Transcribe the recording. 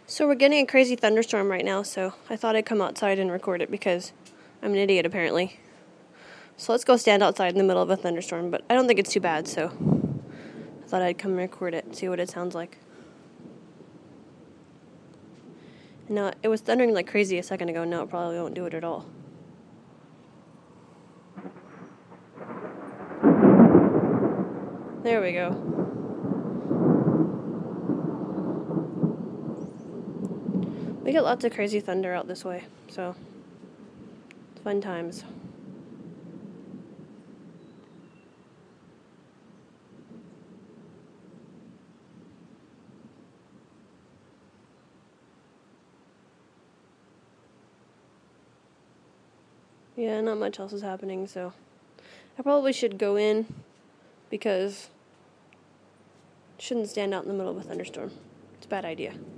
So we're getting a crazy thunderstorm right now, so I thought I'd come outside and record it because I'm an idiot apparently. So let's go stand outside in the middle of a thunderstorm, but I don't think it's too bad, so I thought I'd come and record it and see what it sounds like. Now, it was thundering like crazy a second ago, now it probably won't do it at all. There we go. We get lots of crazy thunder out this way, so it's fun times. Yeah, not much else is happening, so I probably should go in because I shouldn't stand out in the middle of a thunderstorm. It's a bad idea.